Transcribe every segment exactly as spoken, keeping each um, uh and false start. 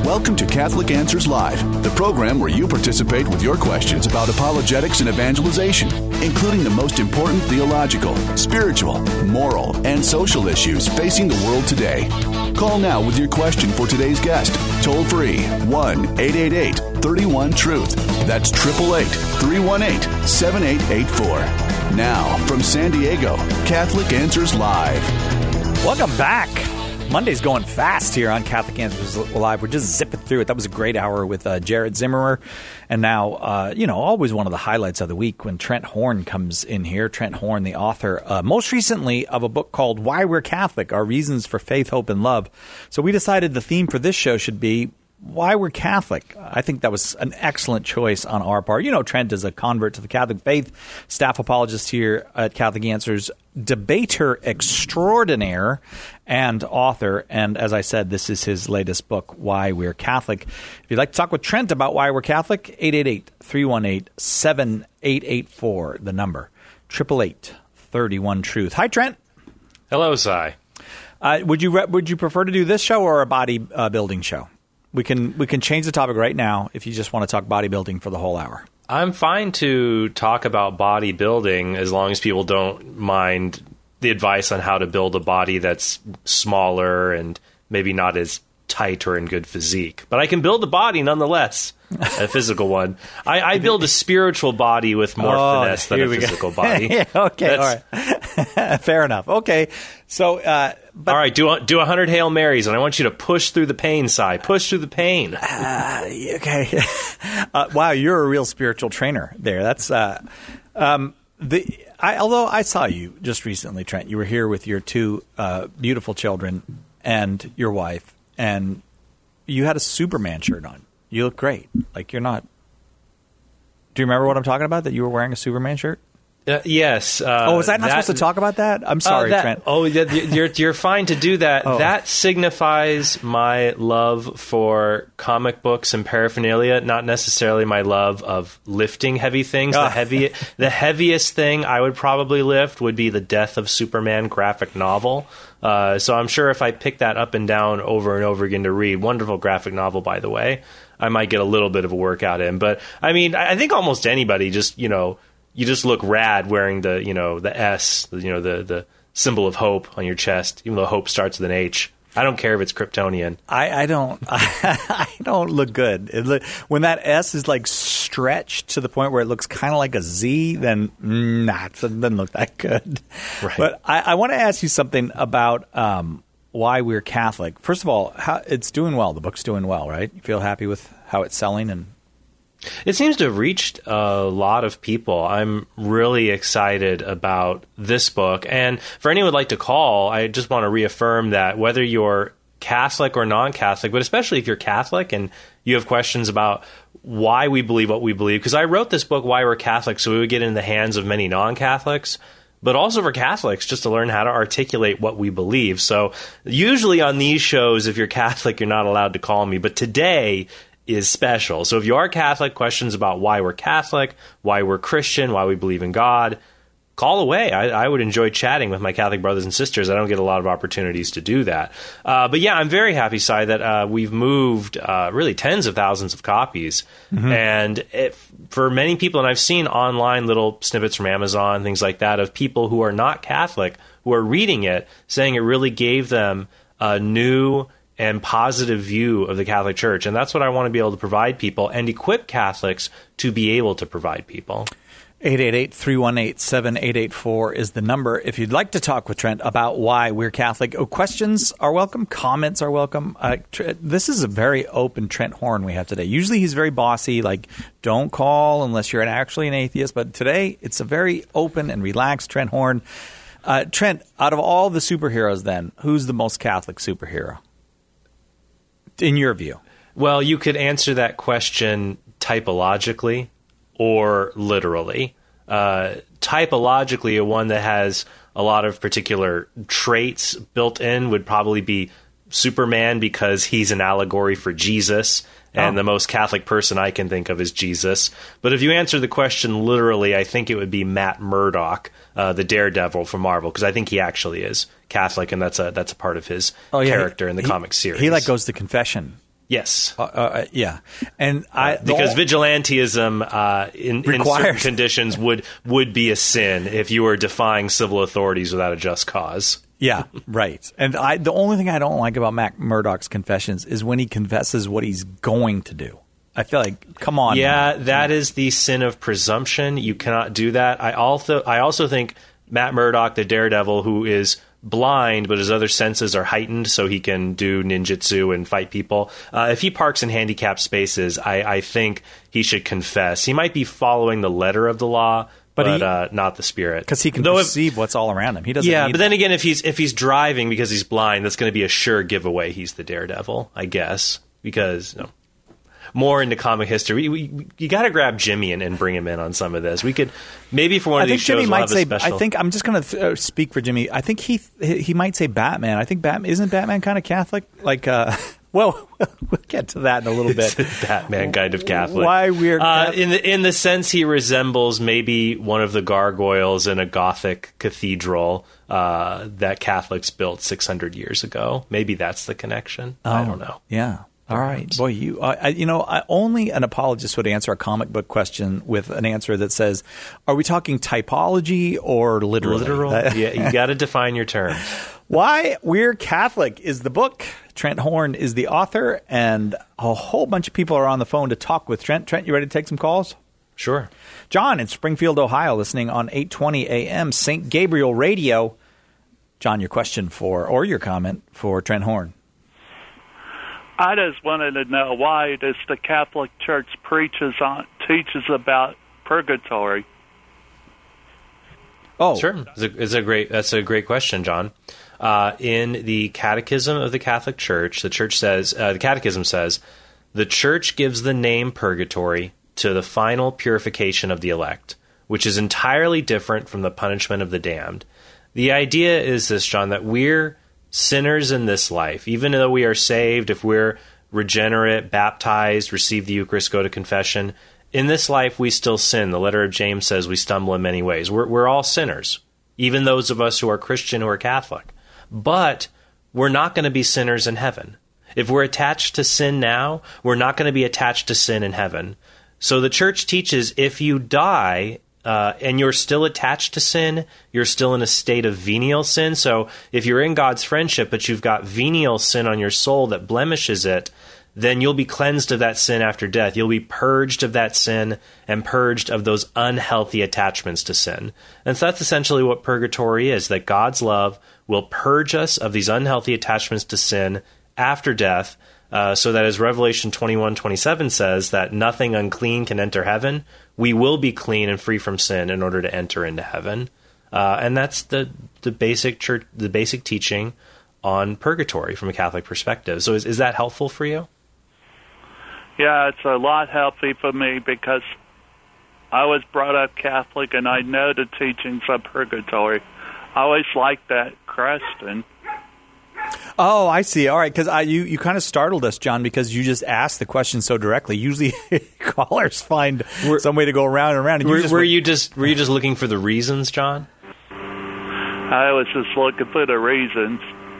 Welcome to Catholic Answers Live, the program where you participate with your questions about apologetics and evangelization, including the most important theological, spiritual, moral, and social issues facing the world today. Call now with your question for today's guest. Toll free, one eight eight eight, three one, truth. That's eight eight eight, three one eight, seven eight eight four. Now, from San Diego, Catholic Answers Live. Welcome back. Monday's going fast here on Catholic Answers Live. We're just zipping through it. That was a great hour with uh, Jared Zimmerer. And now, uh, you know, always one of the highlights of the week when Trent Horn comes in here. Trent Horn, the author, uh, most recently of a book called Why We're Catholic, Our Reasons for Faith, Hope, and Love. So we decided the theme for this show should be Why We're Catholic. I think that was an excellent choice on our part. You know, Trent is a convert to the Catholic faith, staff apologist here at Catholic Answers, debater extraordinaire, and author. And as I said, this is his latest book, Why We're Catholic. If you'd like to talk with Trent about why we're Catholic, eight eight eight, three one eight, seven eight eight four, the number, eight eight eight, three one, truth. Hi, Trent. Hello, Si. Uh, would you re- would you prefer to do this show or a body uh, building show? We can we can change the topic right now if you just want to talk bodybuilding for the whole hour. I'm fine to talk about bodybuilding as long as people don't mind the advice on how to build a body that's smaller and maybe not as tight or in good physique. But I can build a body nonetheless, a physical one. I, I build a spiritual body with more oh, finesse than a physical go. body. yeah, okay, that's, all right. Fair enough. Okay, so... Uh, but, all right, do, do one hundred Hail Marys, and I want you to push through the pain, Si. Push through the pain. Uh, okay. uh, wow, you're a real spiritual trainer there. That's... Uh, um, the. I, although I saw you just recently, Trent. You were here with your two uh, beautiful children and your wife, and you had a Superman shirt on. You look great. Like, you're not... Do you remember what I'm talking about, that you were wearing a Superman shirt? Uh, yes. Uh, oh, was I not that, supposed to talk about that? I'm sorry, uh, that, Trent. Oh, you're you're fine to do that. Oh. That signifies my love for comic books and paraphernalia, not necessarily my love of lifting heavy things. Ah. The heavy, the heaviest thing I would probably lift would be the Death of Superman graphic novel. Uh, so I'm sure if I pick that up and down over and over again to read, wonderful graphic novel, by the way, I might get a little bit of a workout in. But I mean, I think almost anybody just, you know, you just look rad wearing the, you know, the S, you know, the, the symbol of hope on your chest, even though hope starts with an H. I don't care if it's Kryptonian. I, I don't. I, I don't look good. It look, when that S is like stretched to the point where it looks kind of like a Z, then nah, it doesn't look that good. Right. But I, I want to ask you something about um, why we're Catholic. First of all, how, it's doing well. The book's doing well, right? You feel happy with how it's selling? And it seems to have reached a lot of people. I'm really excited about this book. And for anyone who would like to call, I just want to reaffirm that whether you're Catholic or non-Catholic, but especially if you're Catholic and you have questions about why we believe what we believe, because I wrote this book, Why We're Catholic, so we would get in the hands of many non-Catholics, but also for Catholics, just to learn how to articulate what we believe. So usually on these shows, if you're Catholic, you're not allowed to call me. But today is special. So if you are Catholic, questions about why we're Catholic, why we're Christian, why we believe in God, call away. I, I would enjoy chatting with my Catholic brothers and sisters. I don't get a lot of opportunities to do that. Uh, but yeah, I'm very happy, Si, that uh, we've moved uh, really tens of thousands of copies. Mm-hmm. And it, for many people, and I've seen online little snippets from Amazon, things like that, of people who are not Catholic, who are reading it, saying it really gave them a new and positive view of the Catholic Church. And that's what I want to be able to provide people and equip Catholics to be able to provide people. eight eight eight, three one eight, seven eight eight four is the number. If you'd like to talk with Trent about why we're Catholic, oh, questions are welcome. Comments are welcome. Uh, this is a very open Trent Horn we have today. Usually he's very bossy, like, don't call unless you're an, actually an atheist. But today it's a very open and relaxed Trent Horn. Uh, Trent, out of all the superheroes then, who's the most Catholic superhero? In your view? Well, you could answer that question typologically or literally. Uh, typologically, a one that has a lot of particular traits built in would probably be Superman, because he's an allegory for Jesus, and oh. the most Catholic person I can think of is Jesus. But if you answer the question literally, I think it would be Matt Murdock, uh, the Daredevil from Marvel, because I think he actually is Catholic, and that's a that's a part of his oh, yeah. character in the he, comic series. He like goes to confession Yes. Uh, uh, yeah. And I because the, vigilantism uh, in, in certain conditions would, would be a sin if you were defying civil authorities without a just cause. Yeah, right. And I, the only thing I don't like about Matt Murdock's confessions is when he confesses what he's going to do. I feel like, come on. Yeah, man. that is the sin of presumption. You cannot do that. I also, I also think Matt Murdock, the daredevil, who is blind, but his other senses are heightened, so he can do ninjutsu and fight people. Uh, if he parks in handicapped spaces, I, I think he should confess. He might be following the letter of the law, but, but he, uh, not the spirit, because he can Though perceive if, what's all around him. He doesn't. Yeah, need but then that. again, if he's if he's driving because he's blind, that's going to be a sure giveaway. He's the daredevil, I guess, because you know, more into comic history. We, we, you got to grab Jimmy and, and bring him in on some of this. We could maybe for one I of think these Jimmy shows might we'll have say. a special. I think I'm just going to uh, speak for Jimmy. I think he he might say Batman. I think Batman isn't Batman kind of Catholic. Like, uh, well, we'll get to that in a little bit. Batman kind of Catholic. Why weird? Uh, in the in the sense he resembles maybe one of the gargoyles in a Gothic cathedral uh, that Catholics built six hundred years ago. Maybe that's the connection. Oh, I don't know. Yeah. All right, boy, you, uh, I, you know, I, only an apologist would answer a comic book question with an answer that says, "Are we talking typology or literally?" Literal? Yeah, you got to define your terms. Why We're Catholic is the book. Trent Horn is the author, and a whole bunch of people are on the phone to talk with Trent. Trent, you ready to take some calls? Sure. John in Springfield, Ohio, listening on eight twenty A M Saint Gabriel Radio. John, your question for or your comment for Trent Horn. I just wanted to know, why does the Catholic Church preaches on teaches about purgatory? Oh, sure. It's a, it's a great. That's a great question, John. Uh, in the Catechism of the Catholic Church, the Church says uh, the Catechism says the Church gives the name purgatory to the final purification of the elect, which is entirely different from the punishment of the damned. The idea is this, John, that we're sinners in this life, even though we are saved, if we're regenerate, baptized, receive the Eucharist, go to confession, in this life we still sin. The letter of James says we stumble in many ways. We're, we're all sinners, even those of us who are Christian, who are Catholic. But we're not going to be sinners in heaven. If we're attached to sin now, we're not going to be attached to sin in heaven. So the Church teaches if you die Uh, and you're still attached to sin, you're still in a state of venial sin. So if you're in God's friendship, but you've got venial sin on your soul that blemishes it, then you'll be cleansed of that sin after death. You'll be purged of that sin and purged of those unhealthy attachments to sin. And so that's essentially what purgatory is, that God's love will purge us of these unhealthy attachments to sin after death, uh, so that as Revelation twenty-one twenty-seven says, that nothing unclean can enter heaven, we will be clean and free from sin in order to enter into heaven. Uh, and that's the, the basic church, the basic teaching on purgatory from a Catholic perspective. So is, is that helpful for you? Yeah, it's a lot helpful for me because I was brought up Catholic and I know the teachings of purgatory. I always liked that question. Oh, I see. All right, because you, you kind of startled us, John, because you just asked the question so directly. Usually callers find were, some way to go around and around. And were, you just were went, you just were you just looking for the reasons, John? I was just looking for the reasons.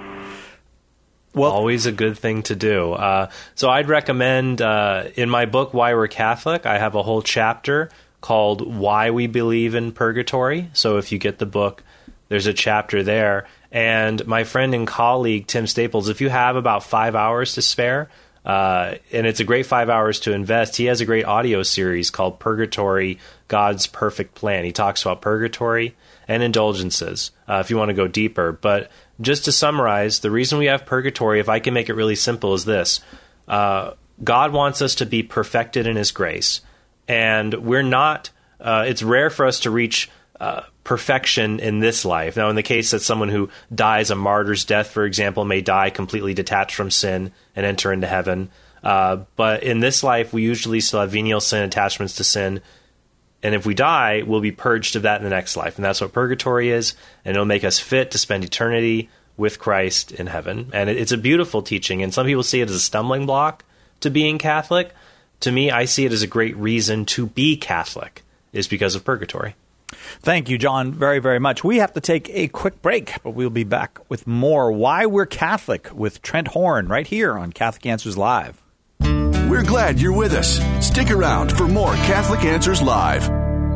Well, always a good thing to do. Uh, so I'd recommend uh, in my book, Why We're Catholic, I have a whole chapter called Why We Believe in Purgatory. So if you get the book, there's a chapter there. And my friend and colleague, Tim Staples, if you have about five hours to spare, uh, and it's a great five hours to invest, he has a great audio series called Purgatory, God's Perfect Plan. He talks about purgatory and indulgences, uh, if you want to go deeper. But just to summarize, the reason we have purgatory, if I can make it really simple, is this. Uh, God wants us to be perfected in his grace. And we're not, uh, it's rare for us to reach uh, perfection in this life. Now, in the case that someone who dies a martyr's death, for example, may die completely detached from sin and enter into heaven. Uh, but in this life, we usually still have venial sin, attachments to sin. And if we die, we'll be purged of that in the next life. And that's what purgatory is. And it'll make us fit to spend eternity with Christ in heaven. And it, it's a beautiful teaching. And some people see it as a stumbling block to being Catholic. To me, I see it as a great reason to be Catholic, is because of purgatory. Thank you, John, very, very much. We have to take a quick break, but we'll be back with more Why We're Catholic with Trent Horn right here on Catholic Answers Live. We're glad you're with us. Stick around for more Catholic Answers Live.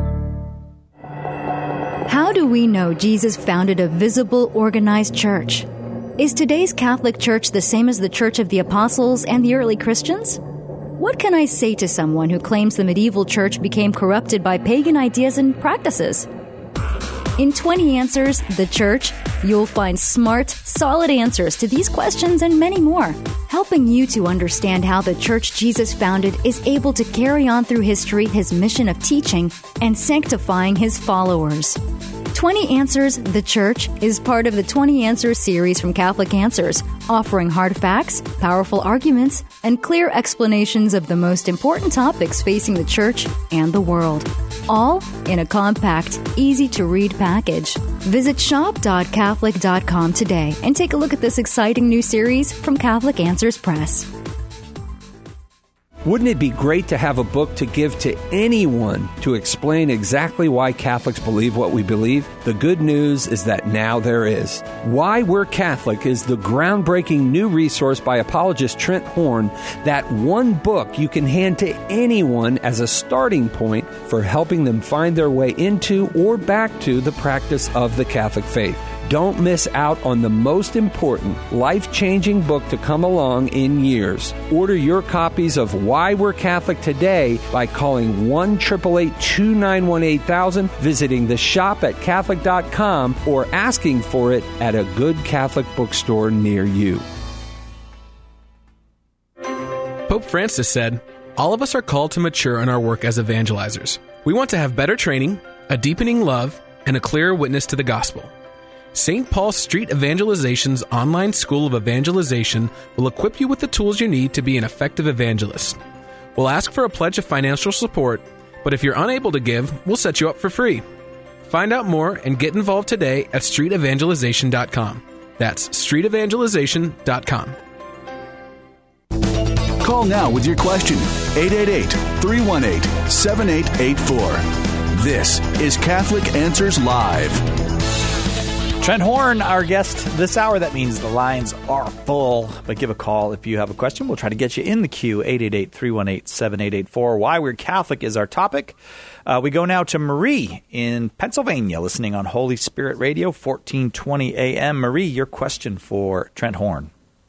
How do we know Jesus founded a visible, organized church? Is today's Catholic Church the same as the Church of the Apostles and the early Christians? What can I say to someone who claims the medieval church became corrupted by pagan ideas and practices? In twenty Answers, The Church, you'll find smart, solid answers to these questions and many more, helping you to understand how the church Jesus founded is able to carry on through history his mission of teaching and sanctifying his followers. twenty Answers, The Church is part of the twenty Answers series from Catholic Answers, offering hard facts, powerful arguments, and clear explanations of the most important topics facing the church and the world. All in a compact, easy-to-read package. Visit shop dot catholic dot com today and take a look at this exciting new series from Catholic Answers Press. Wouldn't it be great to have a book to give to anyone to explain exactly why Catholics believe what we believe? The good news is that now there is. Why We're Catholic is the groundbreaking new resource by apologist Trent Horn, that one book you can hand to anyone as a starting point for helping them find their way into or back to the practice of the Catholic faith. Don't miss out on the most important, life-changing book to come along in years. Order your copies of Why We're Catholic today by calling one eight eight eight, two nine one, eight thousand, visiting the shop at catholic dot com, or asking for it at a good Catholic bookstore near you. Pope Francis said, "All of us are called to mature in our work as evangelizers. We want to have better training, a deepening love, and a clearer witness to the gospel. Saint Paul Street Evangelization's online school of evangelization will equip you with the tools you need to be an effective evangelist. We'll ask for a pledge of financial support, but if you're unable to give, we'll set you up for free. Find out more and get involved today at street evangelization dot com. That's street evangelization dot com. Call now with your question. eight eight eight, three one eight, seven eight eight four. This is Catholic Answers Live. Trent Horn, our guest this hour. That means the lines are full. But give a call if you have a question. We'll try to get you in the queue. eight eight eight, three one eight, seven eight eight four. Why We're Catholic is our topic. Uh, we go now to Marie in Pennsylvania, listening on Holy Spirit Radio, fourteen twenty A M. Marie, your question for Trent Horn.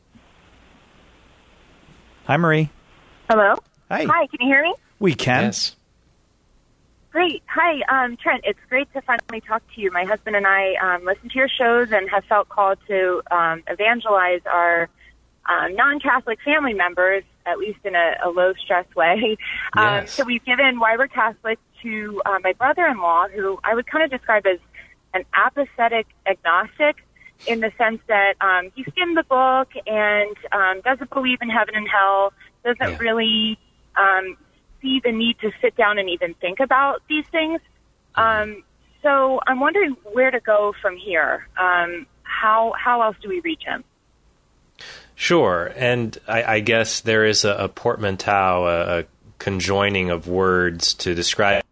Hi, Marie. Hello? Hi. Hi, can you hear me? We can. Yes. Great. Hi, um, Trent. It's great to finally talk to you. My husband and I um, listen to your shows and have felt called to um, evangelize our uh, non-Catholic family members, at least in a, a low-stress way. Um, Yes. so we've given Why We're Catholic to uh, my brother-in-law, who I would kind of describe as an apathetic agnostic, in the sense that um, he skimmed the book and um, doesn't believe in heaven and hell, doesn't Yeah. really um, see the need to sit down and even think about these things. Um, so I'm wondering where to go from here. Um, how how else do we reach him? Sure, and I, I guess there is a, a portmanteau, a, a conjoining of words to describe.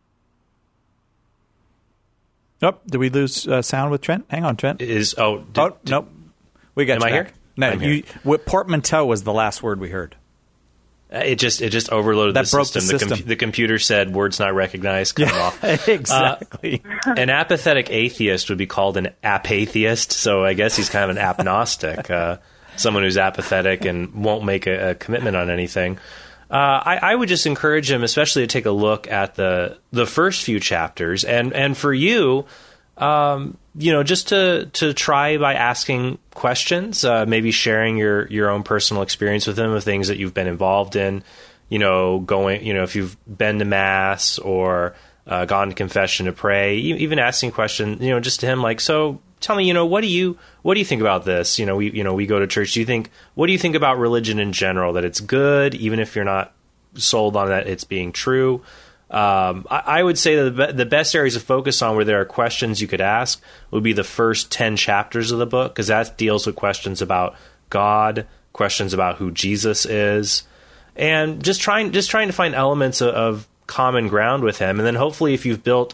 Nope. Did we lose uh, sound with Trent? Hang on, Trent. Is oh, did, oh, nope. We got Am you I back. here? No, I'm you. here. What, portmanteau was the last word we heard. It just it just overloaded That the broke system. the The, com- system. the computer said words not recognized. Cut them off. Exactly. Uh, an apathetic atheist would be called an apatheist. So I guess he's kind of an apnostic, uh, someone who's apathetic and won't make a, a commitment on anything. Uh, I, I would just encourage him, especially to take a look at the the first few chapters, and and for you. Um, you know, just to, to try by asking questions, uh, maybe sharing your, your own personal experience with them of things that you've been involved in, you know, going, you know, if you've been to mass or uh, gone to confession to pray, even asking questions, you know, just to him, like, so tell me, you know, what do you, what do you think about this? You know, we, you know, we go to church. Do you think, what do you think about religion in general, that it's good, even if you're not sold on that it's being true? Um, I, I would say that the, be- the best areas to focus on where there are questions you could ask would be the first ten chapters of the book, because that deals with questions about God, questions about who Jesus is, and just trying just trying to find elements of, of common ground with him. And then hopefully if you've built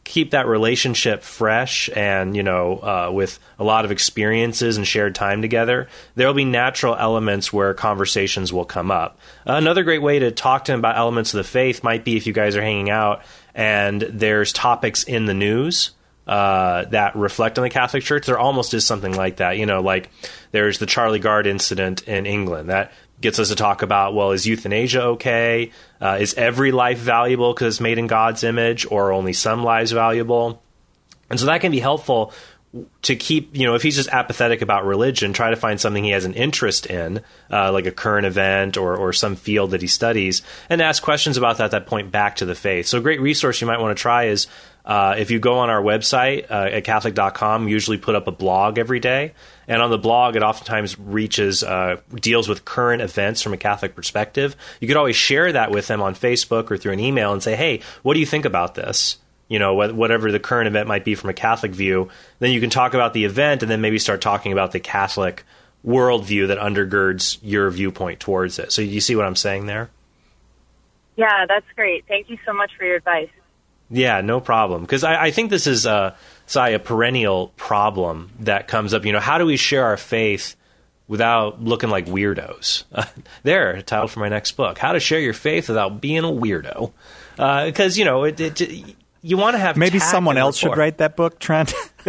keep that relationship fresh and, you know, uh, with a lot of experiences and shared time together, there will be natural elements where conversations will come up. Another great way to talk to him about elements of the faith might be if you guys are hanging out and there's topics in the news uh, that reflect on the Catholic Church. There almost is something like that. You know, like there's the Charlie Gard incident in England. That gets us to talk about, well, is euthanasia okay? Uh, is every life valuable because it's made in God's image, or only some lives valuable? And so that can be helpful to keep, you know, if he's just apathetic about religion, try to find something he has an interest in, uh, like a current event or, or some field that he studies, and ask questions about that that point back to the faith. So a great resource you might want to try is uh, if you go on our website uh, at Catholic dot com, we usually put up a blog every day. And on the blog, it oftentimes reaches, uh, deals with current events from a Catholic perspective. You could always share that with them on Facebook or through an email and say, hey, what do you think about this? You know, whatever the current event might be from a Catholic view. Then you can talk about the event and then maybe start talking about the Catholic worldview that undergirds your viewpoint towards it. So you see what I'm saying there? Yeah, that's great. Thank you so much for your advice. Yeah, no problem. Because I, I think this is, uh, Sai, a perennial problem that comes up. You know, how do we share our faith without looking like weirdos? Uh, there, a title for my next book: How to Share Your Faith Without Being a Weirdo. Because, uh, you know, it, it, you want to have maybe tact someone else rapport. should write that book, Trent.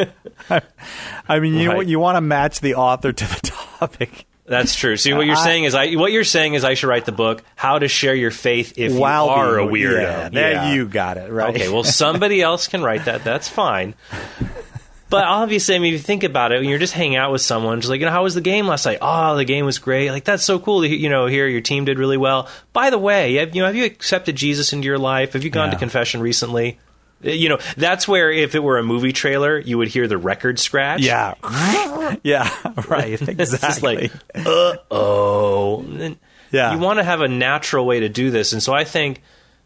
I mean, you Right. you want to match the author to the topic. That's true. See, what you're I, saying is, I what you're saying is, I should write the book "How to Share Your Faith If You While Are a being- Weirdo." Yeah, there Yeah. you got it right. Okay, well, somebody else can write that. That's fine. But obviously, I mean, if you think about it, when you're just hanging out with someone, just like, you know, how was the game last night? Oh, the game was great. Like, that's so cool to, you know, hear your team did really well. By the way, have, you know, have you accepted Jesus into your life? Have you gone Yeah. to confession recently? You know, that's where, if it were a movie trailer, you would hear the record scratch. Yeah, yeah, right. Exactly. It's just like, uh-oh. And Yeah. You want to have a natural way to do this. And so I think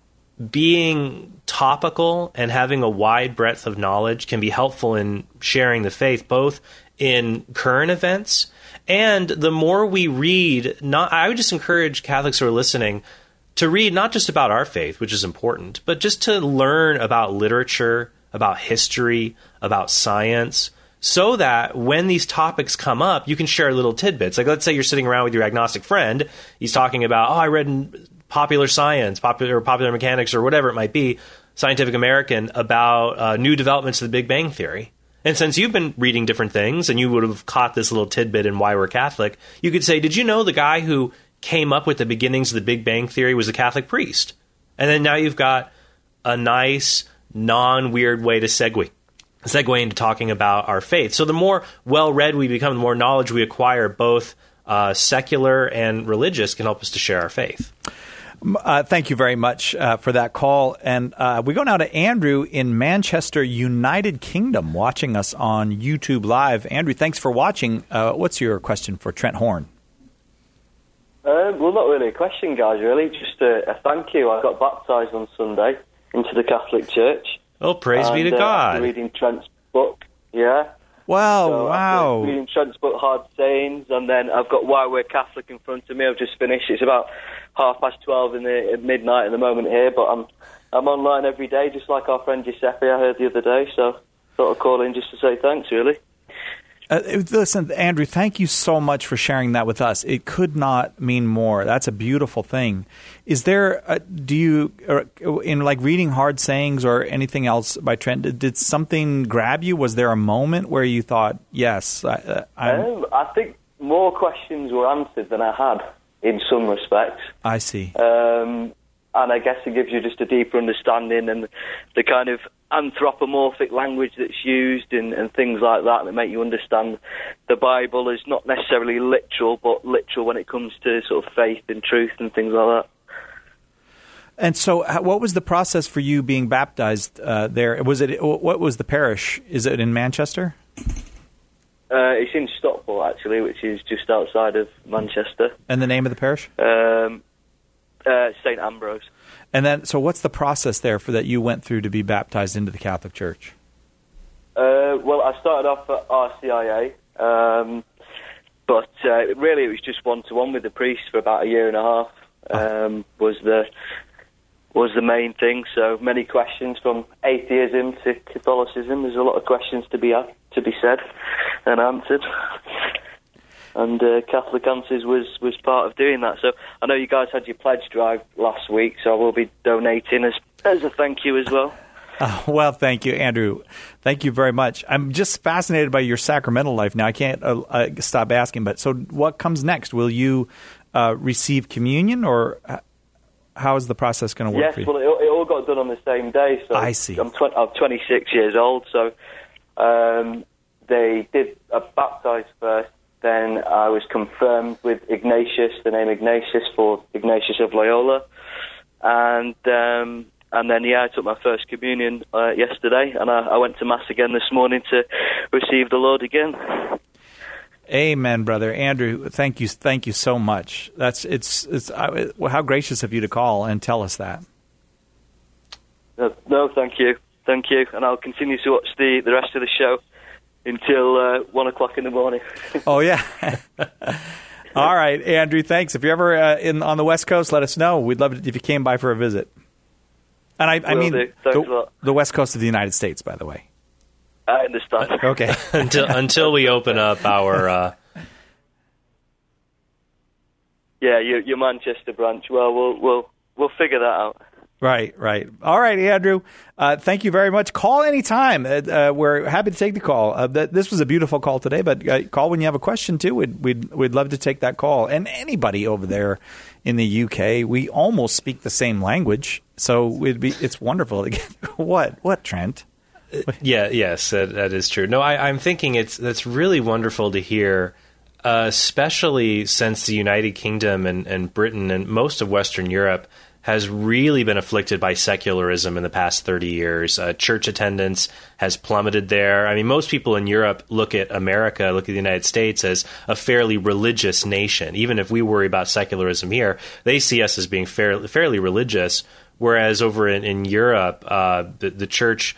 being topical and having a wide breadth of knowledge can be helpful in sharing the faith, both in current events and the more we read. Not, I would just encourage Catholics who are listening to read not just about our faith, which is important, but just to learn about literature, about history, about science, so that when these topics come up, you can share little tidbits. Like, let's say you're sitting around with your agnostic friend. He's talking about, oh, I read in Popular Science, Popular or Popular Mechanics, or whatever it might be, Scientific American, about uh, new developments of the Big Bang Theory. And since you've been reading different things and you would have caught this little tidbit in Why We're Catholic, you could say, did you know the guy who came up with the beginnings of the Big Bang Theory was a Catholic priest? And then now you've got a nice, non-weird way to segue segue into talking about our faith. So the more well-read we become, the more knowledge we acquire, both uh, secular and religious, can help us to share our faith. Uh, thank you very much uh, for that call. And uh, we go now to Andrew in Manchester, United Kingdom, watching us on YouTube Live. Andrew, thanks for watching. Uh, what's your question for Trent Horn? Um, well, not really a question, guys, really. Just a, a thank you. I got baptised on Sunday into the Catholic Church. Oh, praise and, be to uh, God. After reading Trent's book, yeah. Wow, so wow. After reading Trent's book, Hard Sayings, and then I've got Why We're Catholic in front of me. I've just finished. It's about half past twelve in the at midnight at the moment here, but I'm I'm online every day, just like our friend Giuseppe I heard the other day, so thought I'd call in just to say thanks, really. Uh, listen, Andrew, thank you so much for sharing that with us. It could not mean more. That's a beautiful thing. Is there, a, do you, or in like reading Hard Sayings or anything else by Trent, did, did something grab you? Was there a moment where you thought, yes, I, I'm, Um, I think more questions were answered than I had in some respects. I see. Um, and I guess it gives you just a deeper understanding and the kind of anthropomorphic language that's used and, and things like that that make you understand the Bible as not necessarily literal, but literal when it comes to sort of faith and truth and things like that. And so what was the process for you being baptized uh, there? Was it, what was the parish? Is it in Manchester? Uh, it's in Stockport, actually, which is just outside of Manchester. And the name of the parish? Um, uh, Saint Ambrose. And then, so what's the process there for that you went through to be baptized into the Catholic Church? Uh, well, I started off at R C I A, um, but uh, really it was just one-to-one with the priest for about a year and a half. Um, was the was the main thing. So many questions from atheism to Catholicism. There's a lot of questions to be asked, to be said and answered. And uh, Catholic Answers was, was part of doing that. So I know you guys had your pledge drive last week, so I will be donating as as a thank you as well. Oh, well, thank you, Andrew. Thank you very much. I'm just fascinated by your sacramental life now. I can't uh, uh, stop asking, but so what comes next? Will you uh, receive communion, or how is the process going to work yes, for you? Well, it, it all got done on the same day. So I see. I'm, tw- I'm twenty-six years old, so um, they did uh, baptise first. Then I was confirmed with Ignatius, the name Ignatius for Ignatius of Loyola. And um, and then, yeah, I took my first communion uh, yesterday, and I, I went to Mass again this morning to receive the Lord again. Amen, brother. Andrew, thank you thank you so much. That's it's it's uh, how gracious of you to call and tell us that. Uh, no, thank you. Thank you. And I'll continue to watch the, the rest of the show until uh, one o'clock in the morning. Oh, yeah. All right, Andrew, thanks. If you're ever uh, in on the West Coast, let us know. We'd love it if you came by for a visit. And I, I mean the, the West Coast of the United States, by the way. I understand. Okay. until until we open up our... Uh... Yeah, your, your Manchester branch. Well, we'll we'll we'll figure that out. Right, right. All right, Andrew. Uh, thank you very much. Call anytime. Uh, uh, we're happy to take the call. Uh, th- this was a beautiful call today, but uh, call when you have a question, too. We'd, we'd, we'd love to take that call. And anybody over there in the U K, we almost speak the same language, so it'd be, it's wonderful to get... What? What, Trent? Yeah, yes, that, that is true. No, I, I'm thinking it's that's really wonderful to hear, uh, especially since the United Kingdom and, and Britain and most of Western Europe has really been afflicted by secularism in the past thirty years. Uh, church attendance has plummeted there. I mean, most people in Europe look at America, look at the United States as a fairly religious nation. Even if we worry about secularism here, they see us as being fairly, fairly religious, whereas over in, in Europe, uh, the, the church,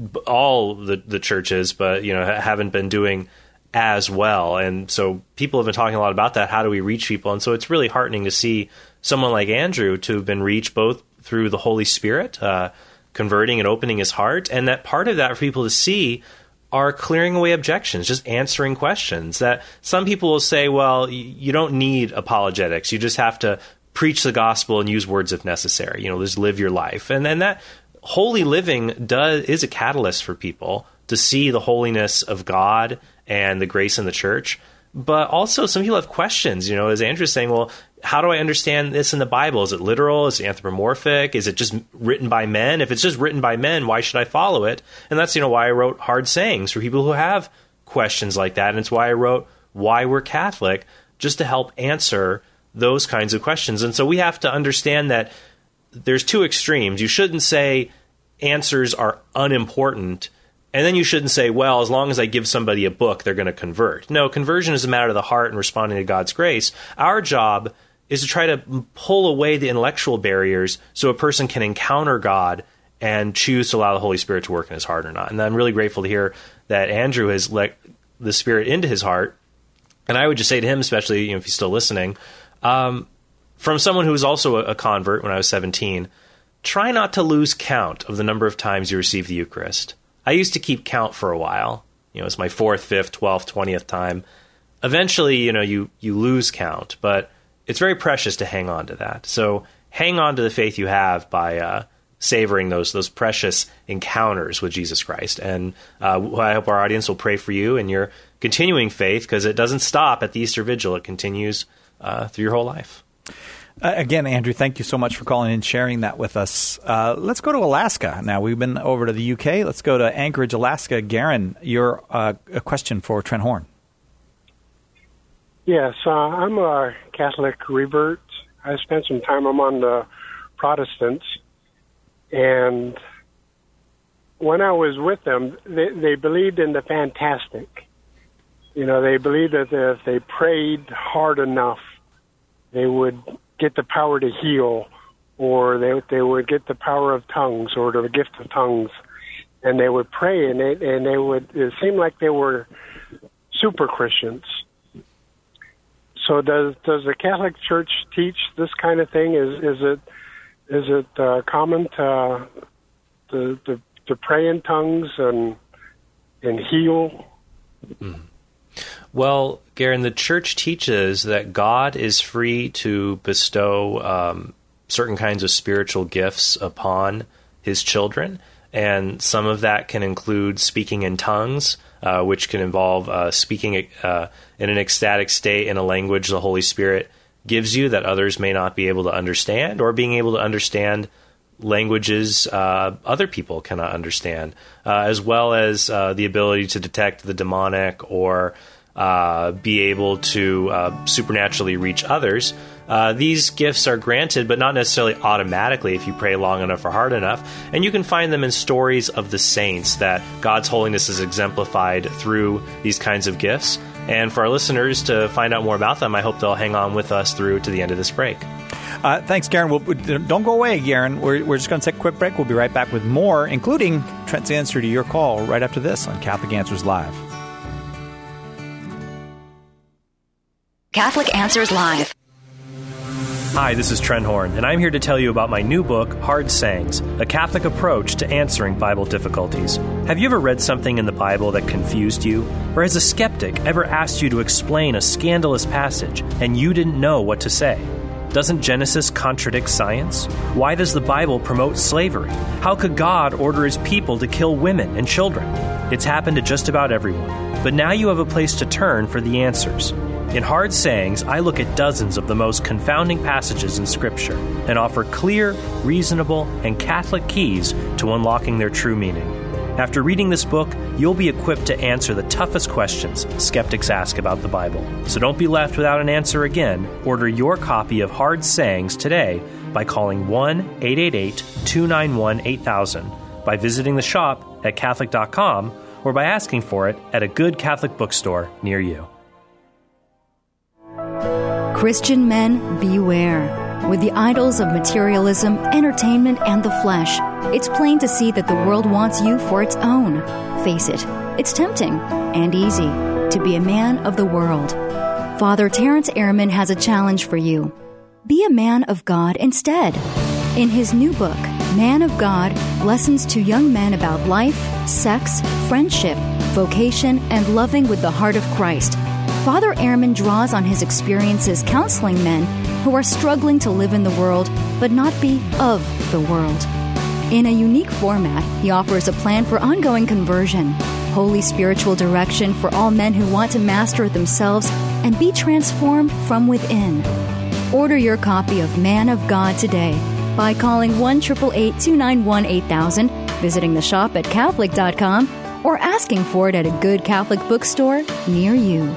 all the, the churches, but you know, haven't been doing as well. And so people have been talking a lot about that. How do we reach people? And so it's really heartening to see someone like Andrew to have been reached both through the Holy Spirit, uh, converting and opening his heart, and that part of that for people to see are clearing away objections, just answering questions. That some people will say, well, you don't need apologetics. You just have to preach the gospel and use words if necessary. You know, just live your life. And then that holy living does is a catalyst for people to see the holiness of God and the grace in the church. But also some people have questions, you know, as Andrew's saying, well, how do I understand this in the Bible? Is it literal? Is it anthropomorphic? Is it just written by men? If it's just written by men, why should I follow it? And that's, you know, why I wrote Hard Sayings for people who have questions like that. And it's why I wrote Why We're Catholic, just to help answer those kinds of questions. And so we have to understand that there's two extremes. You shouldn't say answers are unimportant, and then you shouldn't say, well, as long as I give somebody a book, they're going to convert. No, conversion is a matter of the heart and responding to God's grace. Our job is to try to pull away the intellectual barriers so a person can encounter God and choose to allow the Holy Spirit to work in his heart or not. And I'm really grateful to hear that Andrew has let the Spirit into his heart. And I would just say to him, especially, you know, if he's still listening, um, from someone who was also a, a convert when I was seventeen, try not to lose count of the number of times you receive the Eucharist. I used to keep count for a while. You know, it's my fourth, fifth, twelfth, twentieth time. Eventually, you know, you, you lose count, but it's very precious to hang on to that. So hang on to the faith you have by uh, savoring those those precious encounters with Jesus Christ. And uh, I hope our audience will pray for you and your continuing faith, because it doesn't stop at the Easter Vigil. It continues uh, through your whole life. Uh, again, Andrew, thank you so much for calling and sharing that with us. Uh, let's go to Alaska now. We've been over to the U K. Let's go to Anchorage, Alaska. Garen, your uh, a question for Trent Horn. Yes, uh, I'm a Catholic revert. I spent some time among the Protestants, and when I was with them, they, they believed in the fantastic. You know, they believed that if they prayed hard enough, they would get the power to heal, or they they would get the power of tongues, or the gift of tongues, and they would pray, and they and they would. It seemed like they were super Christians. So does does the Catholic Church teach this kind of thing? Is is it is it uh, common to, to to to pray in tongues and and heal? Mm. Well, Garen, the church teaches that God is free to bestow um, certain kinds of spiritual gifts upon his children, and some of that can include speaking in tongues, uh, which can involve uh, speaking uh, in an ecstatic state in a language the Holy Spirit gives you that others may not be able to understand, or being able to understand languages uh, other people cannot understand, uh, as well as uh, the ability to detect the demonic or uh, be able to uh, supernaturally reach others. Uh, these gifts are granted, but not necessarily automatically if you pray long enough or hard enough. And you can find them in stories of the saints, that God's holiness is exemplified through these kinds of gifts. And for our listeners to find out more about them, I hope they'll hang on with us through to the end of this break. Uh, thanks, Garen. We'll, don't go away, Garen. We're, we're just going to take a quick break. We'll be right back with more, including Trent's answer to your call right after this on Catholic Answers Live. Catholic Answers Live. Hi, this is Trent Horn, and I'm here to tell you about my new book, Hard Sayings, A Catholic Approach to Answering Bible Difficulties. Have you ever read something in the Bible that confused you? Or has a skeptic ever asked you to explain a scandalous passage and you didn't know what to say? Doesn't Genesis contradict science? Why does the Bible promote slavery? How could God order his people to kill women and children? It's happened to just about everyone, but now you have a place to turn for the answers. In Hard Sayings, I look at dozens of the most confounding passages in Scripture and offer clear, reasonable, and Catholic keys to unlocking their true meaning. After reading this book, you'll be equipped to answer the toughest questions skeptics ask about the Bible. So don't be left without an answer again. Order your copy of Hard Sayings today by calling one eight eight eight, two nine one, eight thousand, by visiting the shop at Catholic dot com, or by asking for it at a good Catholic bookstore near you. Christian men, beware. With the idols of materialism, entertainment, and the flesh, it's plain to see that the world wants you for its own. Face it, it's tempting and easy to be a man of the world. Father Terence Ehrman has a challenge for you. Be a man of God instead. In his new book, Man of God, Lessons to Young Men About Life, Sex, Friendship, Vocation, and Loving with the Heart of Christ, Father Ehrman draws on his experiences counseling men who are struggling to live in the world but not be of the world. In a unique format, he offers a plan for ongoing conversion, holy spiritual direction for all men who want to master themselves and be transformed from within. Order your copy of Man of God today by calling one eight eight eight, two nine one, eight thousand, visiting the shop at Catholic dot com, or asking for it at a good Catholic bookstore near you.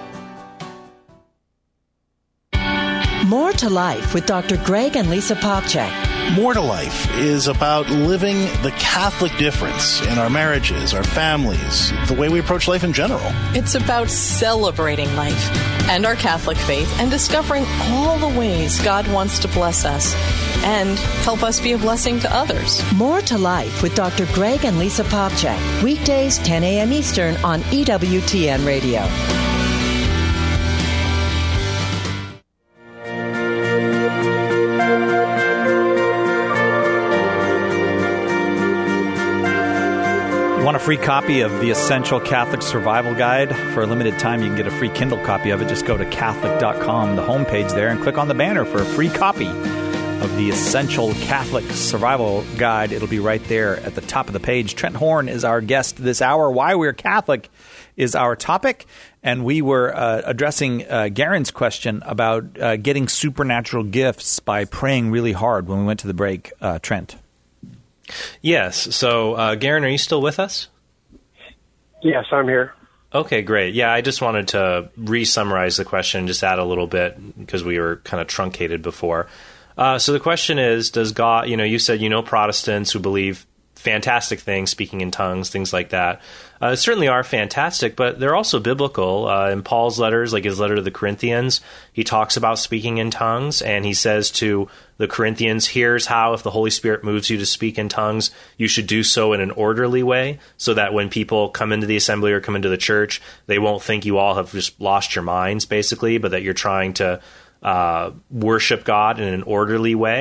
More to Life with Doctor Greg and Lisa Popcak. More to Life is about living the Catholic difference in our marriages, our families, the way we approach life in general. It's about celebrating life and our Catholic faith and discovering all the ways God wants to bless us and help us be a blessing to others. More to Life with Doctor Greg and Lisa Popcak. Weekdays, ten a.m. Eastern on E W T N Radio. Want a free copy of the Essential Catholic Survival Guide? For a limited time, you can get a free Kindle copy of it. Just go to Catholic dot com, the homepage there, and click on the banner for a free copy of the Essential Catholic Survival Guide. It'll be right there at the top of the page. Trent Horn is our guest this hour. Why We're Catholic is our topic, and we were uh, addressing uh, Garen's question about uh, getting supernatural gifts by praying really hard when we went to the break. Uh, Trent. Yes. So, uh, Garen, are you still with us? Yes, I'm here. Okay, great. Yeah, I just wanted to re-summarize the question, just add a little bit, because we were kind of truncated before. Uh, so the question is, does God, you know, you said, you know, Protestants who believe fantastic things, speaking in tongues, things like that, uh, certainly are fantastic, but they're also biblical. Uh, in Paul's letters, like his letter to the Corinthians, he talks about speaking in tongues, and he says to the Corinthians, here's how, if the Holy Spirit moves you to speak in tongues, you should do so in an orderly way, so that when people come into the assembly or come into the church, they won't think you all have just lost your minds, basically, but that you're trying to uh, worship God in an orderly way.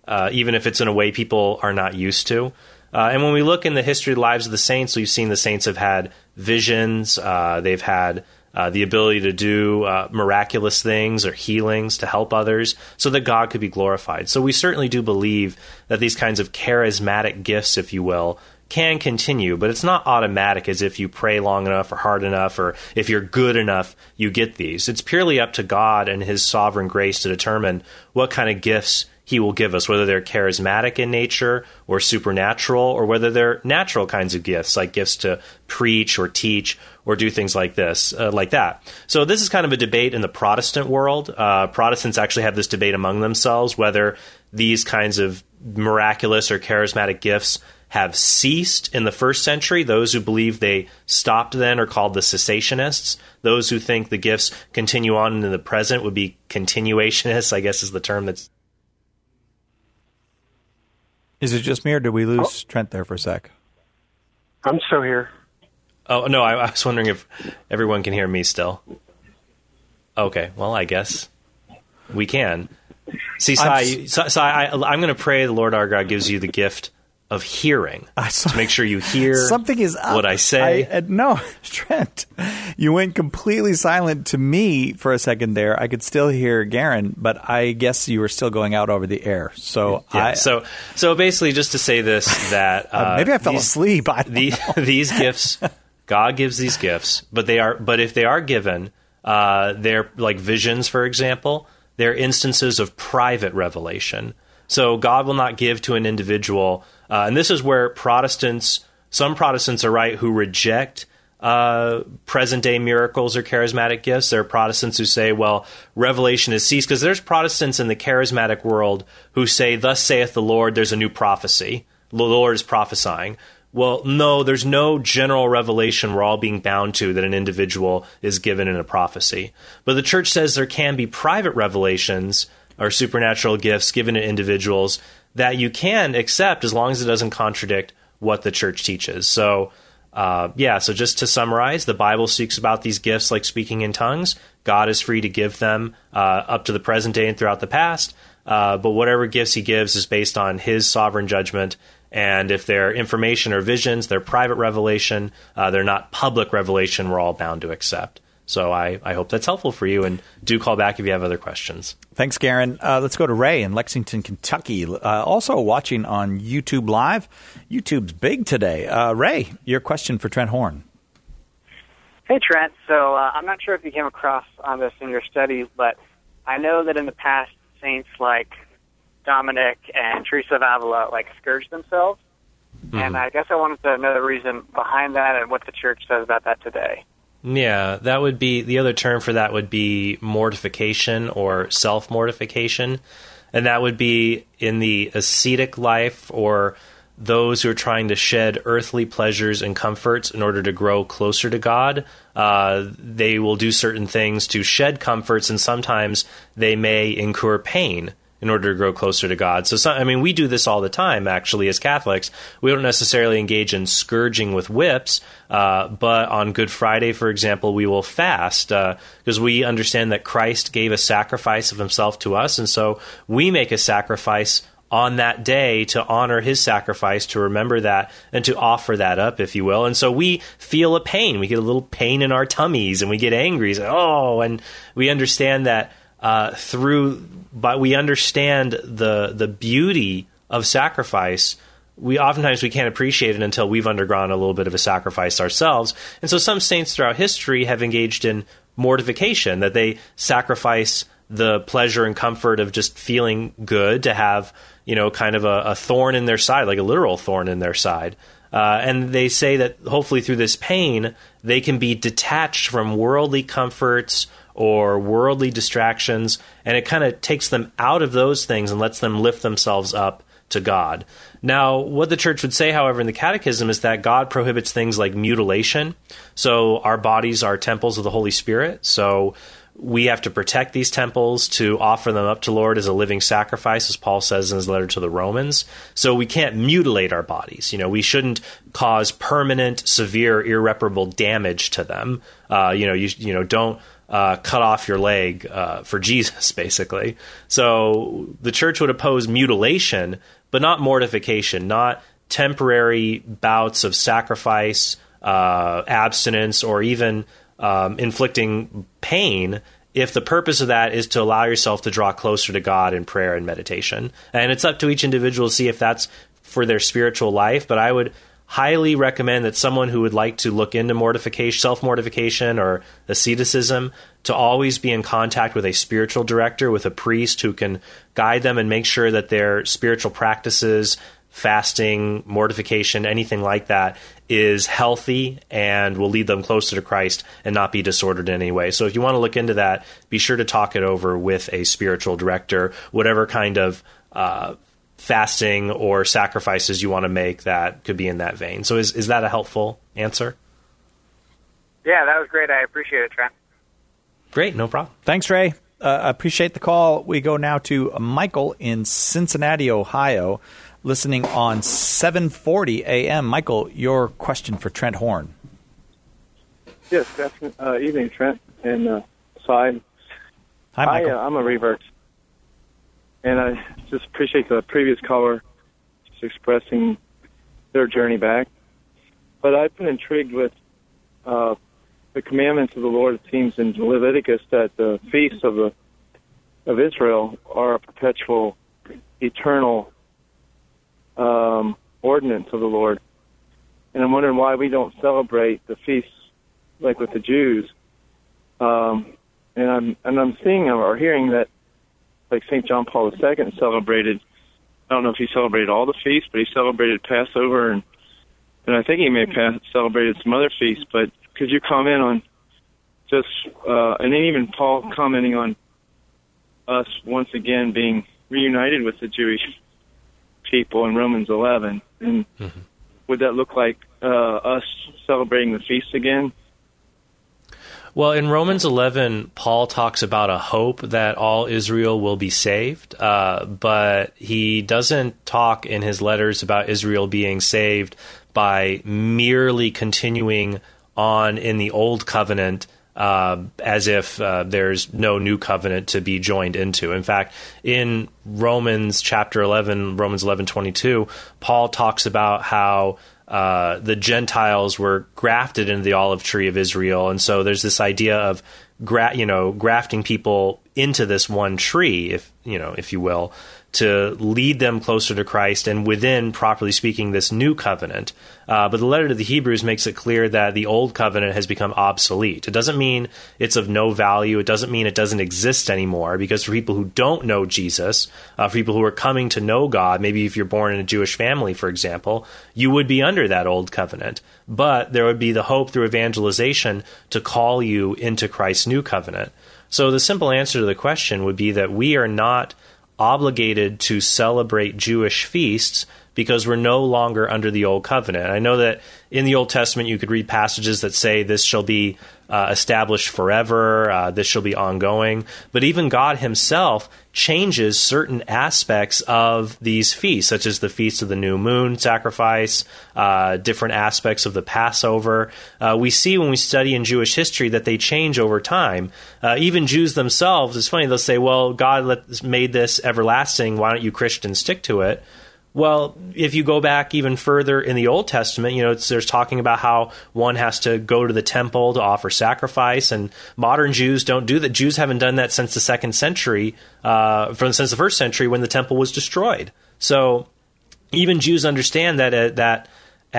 uh, even if it's in a way people are not used to. Uh, and when we look in the history of the lives of the saints, we've seen the saints have had visions. Uh, they've had uh, the ability to do uh, miraculous things or healings to help others so that God could be glorified. So we certainly do believe that these kinds of charismatic gifts, if you will, can continue, but it's not automatic as if you pray long enough or hard enough or if you're good enough, you get these. It's purely up to God and his sovereign grace to determine what kind of gifts he will give us, whether they're charismatic in nature or supernatural, or whether they're natural kinds of gifts, like gifts to preach or teach or do things like this, uh, like that. So this is kind of a debate in the Protestant world. Uh, Protestants actually have this debate among themselves, whether these kinds of miraculous or charismatic gifts have ceased in the first century. Those who believe they stopped then are called the cessationists. Those who think the gifts continue on into the present would be continuationists, I guess is the term that's... Is it just me, or did we lose oh. Trent there for a sec? I'm still here. Oh, no, I, I was wondering if everyone can hear me still. Okay, well, I guess we can. See, Sai, Sai, Sai I, I'm going to pray the Lord our God gives you the gift of hearing to make sure you hear something is up. What I say. I, uh, no, Trent, you went completely silent to me for a second there. I could still hear Garen, but I guess you were still going out over the air. So yeah, I, so so basically, just to say this, that uh, uh, maybe I fell these, asleep. I don't the, know. These gifts, God gives these gifts, but they are but if they are given, uh, they're like visions, for example. They're instances of private revelation. So God will not give to an individual, uh, and this is where Protestants, some Protestants are right who reject uh, present-day miracles or charismatic gifts. There are Protestants who say, well, revelation has ceased, because there's Protestants in the charismatic world who say, thus saith the Lord, there's a new prophecy. The Lord is prophesying. Well, no, there's no general revelation we're all being bound to that an individual is given in a prophecy. But the church says there can be private revelations or supernatural gifts given to individuals that you can accept as long as it doesn't contradict what the church teaches. So, uh, yeah, so just to summarize, the Bible speaks about these gifts like speaking in tongues. God is free to give them uh, up to the present day and throughout the past, uh, but whatever gifts he gives is based on his sovereign judgment. And if they're information or visions, they're private revelation, uh, they're not public revelation we're all bound to accept. So I, I hope that's helpful for you, and do call back if you have other questions. Thanks, Garen. Uh, let's go to Ray in Lexington, Kentucky, uh, also watching on YouTube Live. YouTube's big today. Uh, Ray, your question for Trent Horn. Hey, Trent. So uh, I'm not sure if you came across on this in your study, but I know that in the past, saints like Dominic and Teresa of Avila like scourged themselves, mm-hmm. and I guess I wanted to know the reason behind that and what the church says about that today. Yeah, that would be, the other term for that would be mortification or self-mortification. And that would be in the ascetic life, or those who are trying to shed earthly pleasures and comforts in order to grow closer to God. Uh, they will do certain things to shed comforts, and sometimes they may incur pain in order to grow closer to God. So, some, I mean, we do this all the time, actually, as Catholics. We don't necessarily engage in scourging with whips, uh, but on Good Friday, for example, we will fast, because uh, we understand that Christ gave a sacrifice of himself to us, and so we make a sacrifice on that day to honor his sacrifice, to remember that, and to offer that up, if you will. And so we feel a pain. We get a little pain in our tummies, and we get angry. Say, oh, and we understand that Uh, through, but we understand the the beauty of sacrifice. We oftentimes we can't appreciate it until we've undergone a little bit of a sacrifice ourselves. And so some saints throughout history have engaged in mortification, that they sacrifice the pleasure and comfort of just feeling good to have, you know, kind of a, a thorn in their side, like a literal thorn in their side. Uh, and they say that hopefully through this pain, they can be detached from worldly comforts or worldly distractions, and it kind of takes them out of those things and lets them lift themselves up to God. Now, what the church would say, however, in the Catechism is that God prohibits things like mutilation. So our bodies are temples of the Holy Spirit, so we have to protect these temples to offer them up to Lord as a living sacrifice, as Paul says in his letter to the Romans. So we can't mutilate our bodies. You know, we shouldn't cause permanent, severe, irreparable damage to them. Uh, you know, you you know, don't uh, cut off your leg uh, for Jesus, basically. So the church would oppose mutilation, but not mortification, not temporary bouts of sacrifice, uh, abstinence, or even um, inflicting pain, if the purpose of that is to allow yourself to draw closer to God in prayer and meditation. And it's up to each individual to see if that's for their spiritual life. But I would highly recommend that someone who would like to look into mortification, self-mortification or asceticism, to always be in contact with a spiritual director, with a priest who can guide them and make sure that their spiritual practices, fasting, mortification, anything like that, is healthy and will lead them closer to Christ and not be disordered in any way. So if you want to look into that, be sure to talk it over with a spiritual director, whatever kind of uh, fasting or sacrifices you want to make that could be in that vein. So is, is that a helpful answer? Yeah, that was great. I appreciate it, Trent. Great, no problem. Thanks, Ray. Uh, appreciate the call. We go now to Michael in Cincinnati, Ohio, listening on seven forty A M. Michael, your question for Trent Horn. Yes, good uh, evening, Trent. And uh, so I, Hi, Michael. I, uh, I'm a revert. And I just appreciate the previous caller just expressing their journey back. But I've been intrigued with uh, the commandments of the Lord. It seems in Leviticus that the feasts of the of Israel are a perpetual, eternal um, ordinance of the Lord. And I'm wondering why we don't celebrate the feasts like with the Jews. Um, and I'm and I'm seeing or hearing that, like Saint John Paul the Second celebrated, I don't know if he celebrated all the feasts, but he celebrated Passover, and and I think he may have celebrated some other feasts. But could you comment on just, uh, and then even Paul commenting on us once again being reunited with the Jewish people in Romans eleven, and mm-hmm. would that look like uh, us celebrating the feast again? Well, in Romans eleven, Paul talks about a hope that all Israel will be saved, uh, but he doesn't talk in his letters about Israel being saved by merely continuing on in the old covenant uh, as if uh, there's no new covenant to be joined into. In fact, in Romans chapter eleven, Romans eleven twenty-two, Paul talks about how Uh, the Gentiles were grafted into the olive tree of Israel, and so there's this idea of, gra- you know, grafting people into this one tree, if you know, if you will, to lead them closer to Christ, and within, properly speaking, this new covenant. Uh, but the letter to the Hebrews makes it clear that the old covenant has become obsolete. It doesn't mean it's of no value. It doesn't mean it doesn't exist anymore, because for people who don't know Jesus, uh, for people who are coming to know God, maybe if you're born in a Jewish family, for example, you would be under that old covenant. But there would be the hope through evangelization to call you into Christ's new covenant. So the simple answer to the question would be that we are not obligated to celebrate Jewish feasts because we're no longer under the Old Covenant. I know that in the Old Testament you could read passages that say this shall be uh, established forever, uh, this shall be ongoing, but even God himself changes certain aspects of these feasts, such as the Feast of the New Moon sacrifice, uh, different aspects of the Passover. Uh, we see when we study in Jewish history that they change over time. Uh, even Jews themselves, it's funny, they'll say, well, God let, made this everlasting, why don't you Christians stick to it? Well, if you go back even further in the Old Testament, you know, it's, there's talking about how one has to go to the temple to offer sacrifice, and modern Jews don't do that. Jews haven't done that since the second century, uh, from since the first century when the temple was destroyed. So even Jews understand that uh, that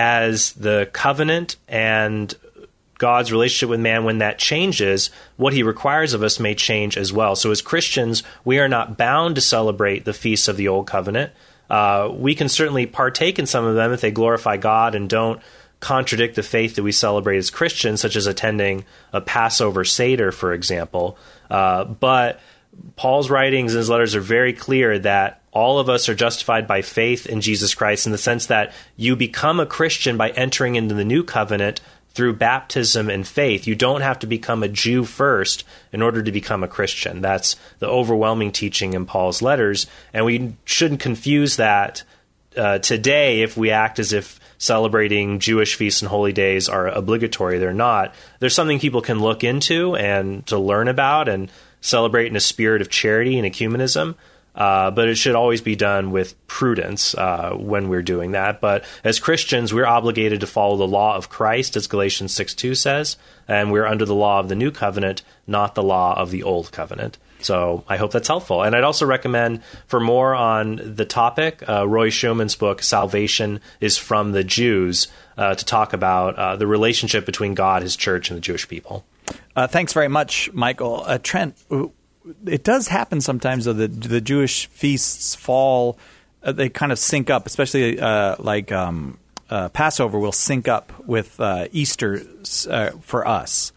as the covenant and God's relationship with man, when that changes, what he requires of us may change as well. So as Christians, we are not bound to celebrate the feasts of the Old Covenant. Uh, we can certainly partake in some of them if they glorify God and don't contradict the faith that we celebrate as Christians, such as attending a Passover Seder, for example. Uh, but Paul's writings and his letters are very clear that all of us are justified by faith in Jesus Christ, in the sense that you become a Christian by entering into the new covenant through baptism and faith. You don't have to become a Jew first in order to become a Christian. That's the overwhelming teaching in Paul's letters, and we shouldn't confuse that uh, today, if we act as if celebrating Jewish feasts and holy days are obligatory, they're not. There's something people can look into and to learn about and celebrate in a spirit of charity and ecumenism. Uh, but it should always be done with prudence uh, when we're doing that. But as Christians, we're obligated to follow the law of Christ, as Galatians six two says, and we're under the law of the new covenant, not the law of the old covenant. So I hope that's helpful. And I'd also recommend, for more on the topic, uh, Roy Schumann's book, Salvation is from the Jews, uh, to talk about uh, the relationship between God, his church, and the Jewish people. Uh, thanks very much, Michael. Uh, Trent, it does happen sometimes, though, that the Jewish feasts fall, uh, they kind of sync up, especially uh, like um, uh, Passover will sync up with uh, Easter uh, for us.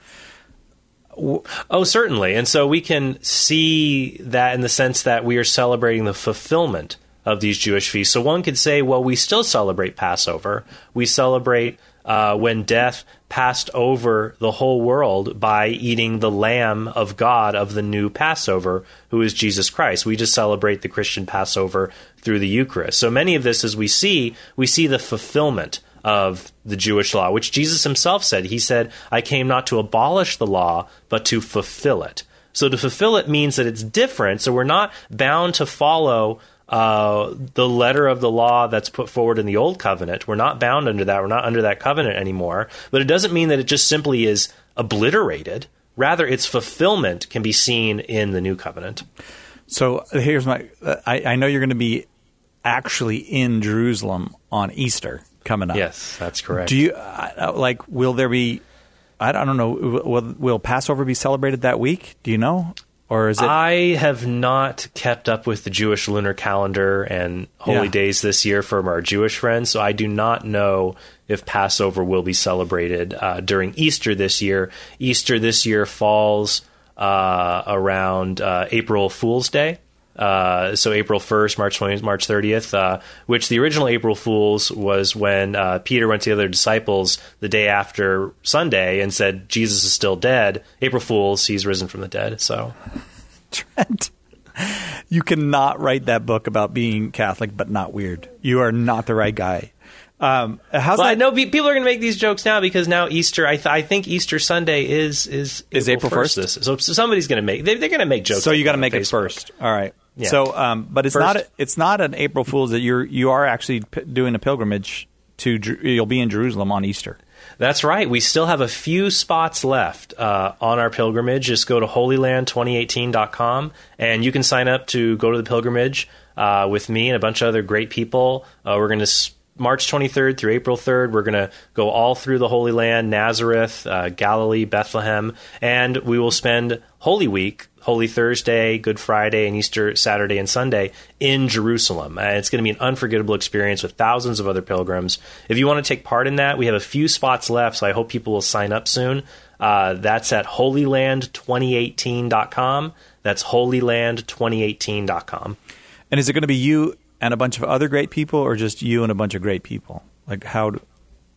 Oh, certainly. And so we can see that in the sense that we are celebrating the fulfillment of these Jewish feasts. So one could say, well, we still celebrate Passover. We celebrate uh, when death passed over the whole world by eating the Lamb of God of the new Passover, who is Jesus Christ. We just celebrate the Christian Passover through the Eucharist. So many of this, as we see, we see the fulfillment of the Jewish law, which Jesus himself said. He said, I came not to abolish the law, but to fulfill it. So to fulfill it means that it's different. So we're not bound to follow uh, the letter of the law that's put forward in the Old Covenant. We're not bound under that. We're not under that covenant anymore. But it doesn't mean that it just simply is obliterated. Rather, its fulfillment can be seen in the New Covenant. So here's my, uh, I, I know you're going to be actually in Jerusalem on Easter coming up. Yes, that's correct. Do you uh, like? Will there be? I don't know. Will, will Passover be celebrated that week? Do you know, or is it? I have not kept up with the Jewish lunar calendar and holy Yeah. days this year from our Jewish friends, so I do not know if Passover will be celebrated uh, during Easter this year. Easter this year falls uh, around uh, April Fool's Day. Uh, so April first, March twentieth, March thirtieth, uh, which the original April Fools was when uh, Peter went to the other disciples the day after Sunday and said, Jesus is still dead. April Fools, he's risen from the dead. So, Trent, you cannot write that book about being Catholic but not weird. You are not the right guy. Um, how's well, that? I know pe- people are going to make these jokes now because now Easter, I, th- I think Easter Sunday is is, Is April first? This. So, so somebody's going to make, they, they're going to make jokes. So like you got to that on make it Facebook. first. All right. Yeah. So, um, but it's First. not. A, it's not an April Fool's that you're. You are actually p- doing a pilgrimage to. Jer- You'll be in Jerusalem on Easter. That's right. We still have a few spots left uh, on our pilgrimage. Just go to holy land twenty eighteen dot com and you can sign up to go to the pilgrimage uh, with me and a bunch of other great people. Uh, we're going to s- March twenty-third through April third. We're going to go all through the Holy Land, Nazareth, uh, Galilee, Bethlehem, and we will spend Holy Week, Holy Thursday, Good Friday, and Easter Saturday and Sunday in Jerusalem. And it's going to be an unforgettable experience with thousands of other pilgrims. If you want to take part in that, we have a few spots left, so I hope people will sign up soon. Uh, that's at holy land twenty eighteen dot com. That's holy land twenty eighteen dot com. And is it going to be you and a bunch of other great people, or just you and a bunch of great people? Like how? Do-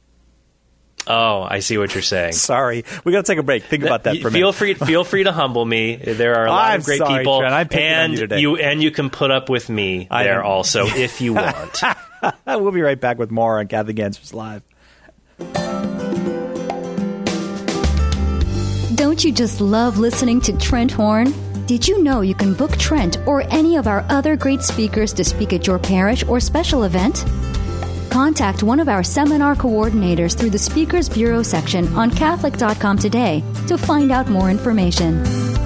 Oh, I see what you're saying. Sorry, we got to take a break. Think about that for a minute. Feel free, feel free to humble me. There are a lot I'm of great sorry, people, Trent. I'm picking on and you today. you and you can put up with me I there am. also if you want. We'll be right back with more on Catholic Answers Live. Don't you just love listening to Trent Horn? Did you know you can book Trent or any of our other great speakers to speak at your parish or special event? Contact one of our seminar coordinators through the Speakers Bureau section on Catholic dot com today to find out more information.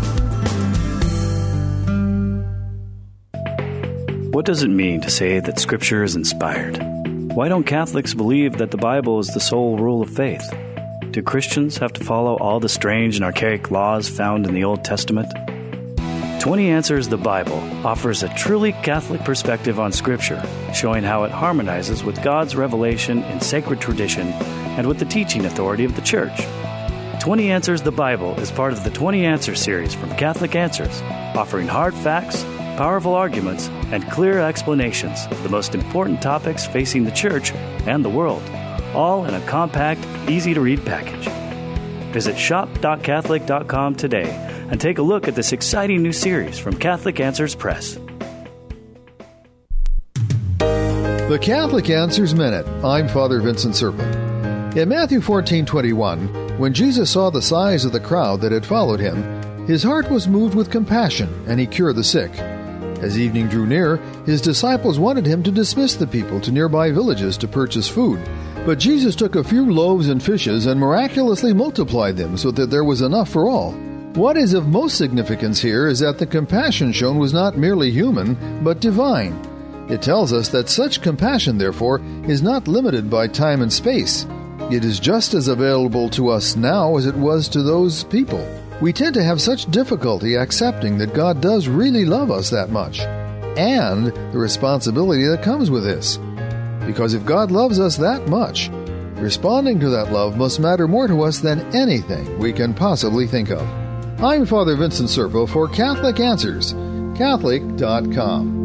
What does it mean to say that Scripture is inspired? Why don't Catholics believe that the Bible is the sole rule of faith? Do Christians have to follow all the strange and archaic laws found in the Old Testament? twenty Answers the Bible offers a truly Catholic perspective on Scripture, showing how it harmonizes with God's revelation in sacred tradition and with the teaching authority of the Church. twenty Answers the Bible is part of the twenty Answers series from Catholic Answers, offering hard facts, powerful arguments, and clear explanations of the most important topics facing the Church and the world, all in a compact, easy-to-read package. Visit shop dot catholic dot com today and take a look at this exciting new series from Catholic Answers Press. The Catholic Answers Minute. I'm Father Vincent Serpent. In Matthew fourteen twenty-one, when Jesus saw the size of the crowd that had followed him, his heart was moved with compassion, and he cured the sick. As evening drew near, his disciples wanted him to dismiss the people to nearby villages to purchase food. But Jesus took a few loaves and fishes and miraculously multiplied them so that there was enough for all. What is of most significance here is that the compassion shown was not merely human, but divine. It tells us that such compassion, therefore, is not limited by time and space. It is just as available to us now as it was to those people. We tend to have such difficulty accepting that God does really love us that much, and the responsibility that comes with this. Because if God loves us that much, responding to that love must matter more to us than anything we can possibly think of. I'm Father Vincent Serpo for Catholic Answers, Catholic dot com.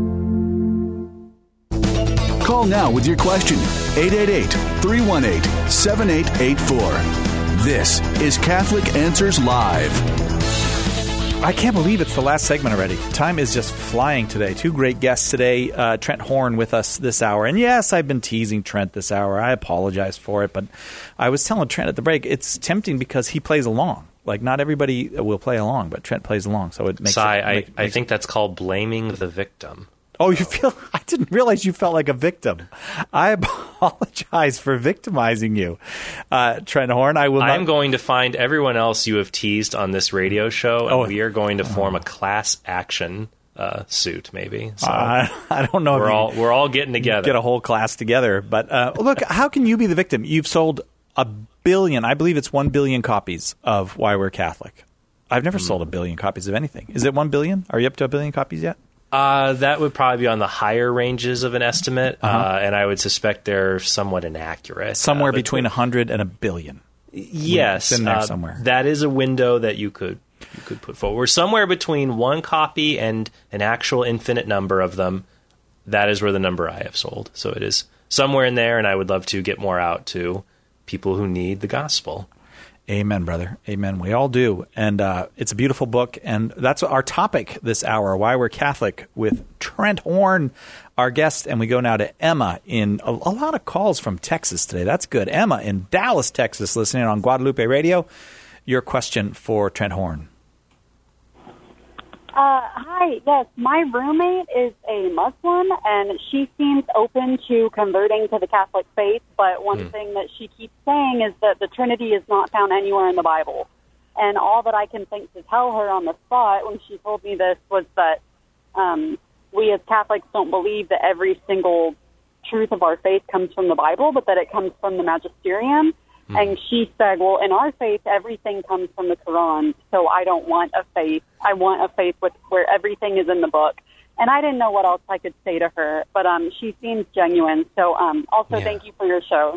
Call now with your question, eight eight eight, three one eight, seven eight eight four. This is Catholic Answers Live. I can't believe it's the last segment already. Time is just flying today. Two great guests today. Uh, Trent Horn with us this hour. And yes, I've been teasing Trent this hour. I apologize for it. But I was telling Trent at the break, it's tempting because he plays along. Like, not everybody will play along, but Trent plays along. So it makes Sai, it, I, make, I makes think that's called blaming the victim. Oh, you feel? I didn't realize you felt like a victim. I apologize for victimizing you, uh, Trent Horn. I will. Not... I'm going to find everyone else you have teased on this radio show, and oh. we are going to form a class action uh, suit. Maybe. So uh, I don't know. We're if all we're all getting together. Get a whole class together. But uh, look, how can you be the victim? You've sold a billion. I believe it's one billion copies of Why We're Catholic. I've never mm. sold a billion copies of anything. Is it one billion? Are you up to a billion copies yet? Uh, that would probably be on the higher ranges of an estimate, uh-huh. uh, and I would suspect they're somewhat inaccurate. Somewhere uh, between a hundred and a billion. Yes, it's in there uh, somewhere. That is a window that you could you could put forward. We're somewhere between one copy and an actual infinite number of them. That is where the number I have sold. So it is somewhere in there, and I would love to get more out to people who need the gospel. Amen, brother. Amen. We all do. And uh, it's a beautiful book. And that's our topic this hour, Why We're Catholic, with Trent Horn, our guest. And we go now to Emma in a, a lot of calls from Texas today. That's good. Emma in Dallas, Texas, listening on Guadalupe Radio. Your question for Trent Horn. Uh, hi, yes, my roommate is a Muslim, and she seems open to converting to the Catholic faith, but one mm. thing that she keeps saying is that the Trinity is not found anywhere in the Bible. And all that I can think to tell her on the spot when she told me this was that um, we as Catholics don't believe that every single truth of our faith comes from the Bible, but that it comes from the Magisterium. And she said, well, in our faith, everything comes from the Quran, so I don't want a faith. I want a faith with, where everything is in the book. And I didn't know what else I could say to her, but um, she seems genuine. So um, also, yeah. Thank you for your show.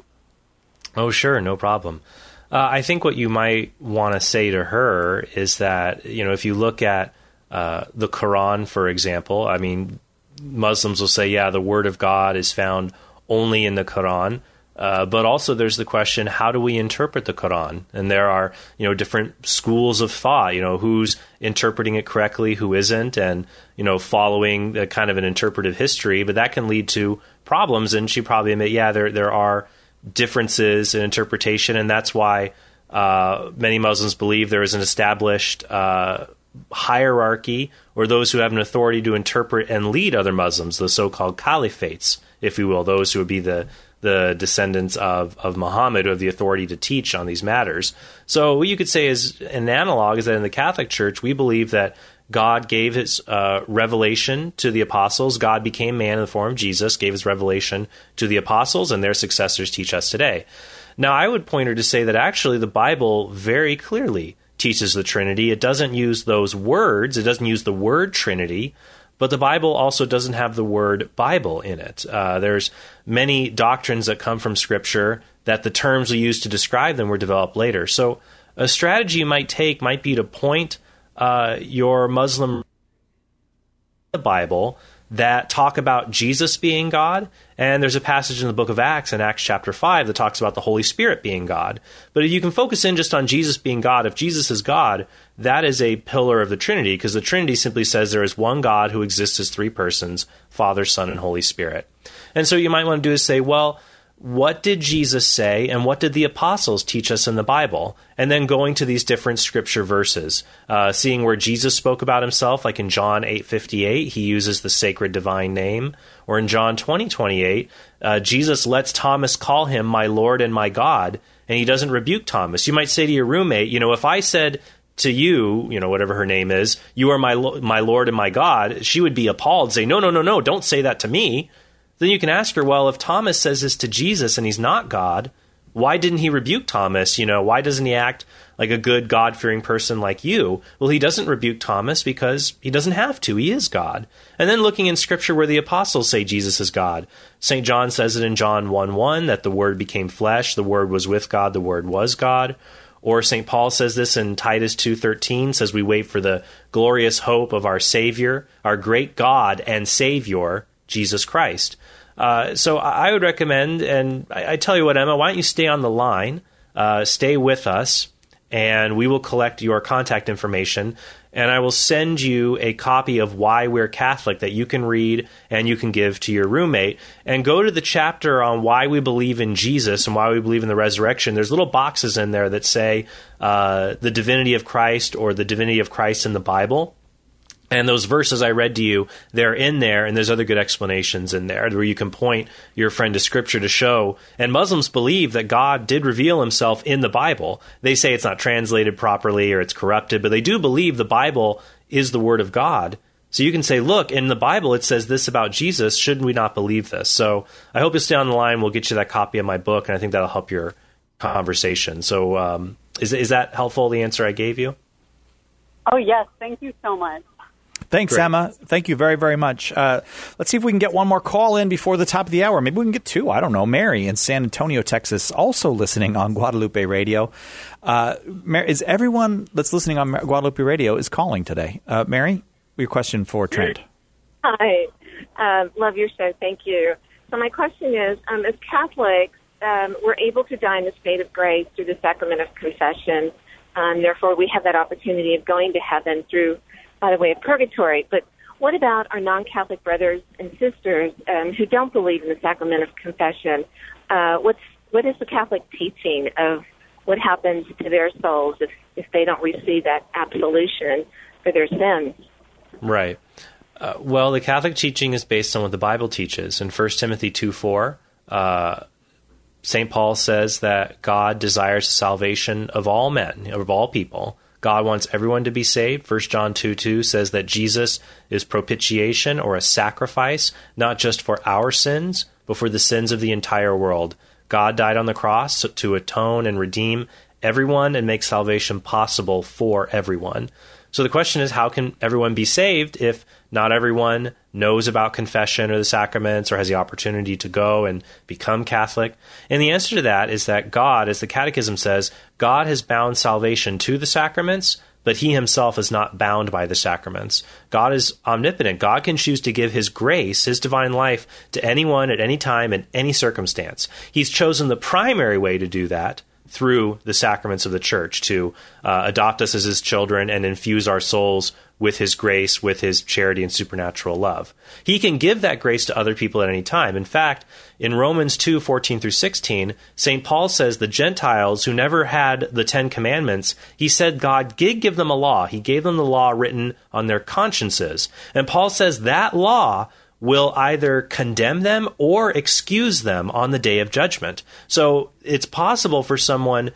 Oh, sure, no problem. Uh, I think what you might want to say to her is that, you know, if you look at uh, the Quran, for example, I mean, Muslims will say, yeah, the Word of God is found only in the Quran. Uh, but also there's the question, how do we interpret the Quran? And there are, you know, different schools of thought, you know, who's interpreting it correctly, who isn't, and, you know, following the kind of an interpretive history. But that can lead to problems. And she probably admit, yeah, there there are differences in interpretation. And that's why uh, many Muslims believe there is an established uh, hierarchy, or those who have an authority to interpret and lead other Muslims, the so-called caliphates, if you will, those who would be the the descendants of, of Muhammad, who have the authority to teach on these matters. So what you could say is an analog is that in the Catholic Church, we believe that God gave his uh, revelation to the apostles. God became man in the form of Jesus, gave his revelation to the apostles, and their successors teach us today. Now, I would point her to say that actually the Bible very clearly teaches the Trinity. It doesn't use those words. It doesn't use the word Trinity. But the Bible also doesn't have the word Bible in it. Uh, there's many doctrines that come from Scripture that the terms we use to describe them were developed later. So a strategy you might take might be to point uh, your Muslim the Bible that talk about Jesus being God, and there's a passage in the book of Acts, in Acts chapter five, that talks about the Holy Spirit being God. But if you can focus in just on Jesus being God, if Jesus is God, that is a pillar of the Trinity, because the Trinity simply says there is one God who exists as three persons, Father, Son, and Holy Spirit. And so you might want to do is say, well, what did Jesus say, and what did the apostles teach us in the Bible? And then going to these different scripture verses, uh, seeing where Jesus spoke about himself, like in John eight fifty-eight, he uses the sacred divine name. Or in John twenty twenty-eight, uh, Jesus lets Thomas call him my Lord and my God, and he doesn't rebuke Thomas. You might say to your roommate, you know, if I said to you, you know, whatever her name is, you are my my Lord and my God, she would be appalled, say, no, no, no, no, don't say that to me. Then you can ask her, well, if Thomas says this to Jesus and he's not God, why didn't he rebuke Thomas? You know, why doesn't he act like a good God-fearing person like you? Well, he doesn't rebuke Thomas because he doesn't have to. He is God. And then looking in Scripture where the apostles say Jesus is God. Saint John says it in John one one, that the Word became flesh, the Word was with God, the Word was God. Or Saint Paul says this in Titus two thirteen, says we wait for the glorious hope of our Savior, our great God and Savior, Jesus Christ. Uh, so I would recommend, and I, I tell you what, Emma, why don't you stay on the line, uh, stay with us, and we will collect your contact information, and I will send you a copy of Why We're Catholic that you can read and you can give to your roommate. And go to the chapter on why we believe in Jesus and why we believe in the resurrection. There's little boxes in there that say uh, the divinity of Christ or the divinity of Christ in the Bible. And those verses I read to you, they're in there, and there's other good explanations in there where you can point your friend to Scripture to show. And Muslims believe that God did reveal himself in the Bible. They say it's not translated properly or it's corrupted, but they do believe the Bible is the Word of God. So you can say, look, in the Bible it says this about Jesus. Shouldn't we not believe this? So I hope you stay on the line. We'll get you that copy of my book, and I think that'll help your conversation. So um, is, is that helpful, the answer I gave you? Oh, yes. Thank you so much. Thanks, Great. Emma. Thank you very, very much. Uh, let's see if we can get one more call in before the top of the hour. Maybe we can get two. I don't know. Mary in San Antonio, Texas, also listening on Guadalupe Radio. Uh, Mary, is everyone that's listening on Guadalupe Radio is calling today? Uh, Mary, your question for Trent. Hi. Uh, love your show. Thank you. So my question is, um, as Catholics, um, we're able to die in the state of grace through the sacrament of confession. Um, therefore, we have that opportunity of going to heaven through by the way of purgatory. But what about our non-Catholic brothers and sisters um, who don't believe in the sacrament of confession? Uh, what's what is the Catholic teaching of what happens to their souls if, if they don't receive that absolution for their sins? Right. Uh, well, the Catholic teaching is based on what the Bible teaches. In First Timothy two four, uh, Saint Paul says that God desires the salvation of all men, of all people. God wants everyone to be saved. First John two two says that Jesus is propitiation, or a sacrifice, not just for our sins, but for the sins of the entire world. God died on the cross to atone and redeem everyone and make salvation possible for everyone. So the question is, how can everyone be saved if not everyone knows about confession or the sacraments or has the opportunity to go and become Catholic? And the answer to that is that God, as the Catechism says, God has bound salvation to the sacraments, but he himself is not bound by the sacraments. God is omnipotent. God can choose to give his grace, his divine life, to anyone at any time in any circumstance. He's chosen the primary way to do that through the sacraments of the Church, to uh, adopt us as his children and infuse our souls with his grace, with his charity and supernatural love. He can give that grace to other people at any time. In fact, in Romans two fourteen through sixteen, Saint Paul says the Gentiles who never had the Ten Commandments, he said God did give them a law. He gave them the law written on their consciences. And Paul says that law will either condemn them or excuse them on the day of judgment. So it's possible for someone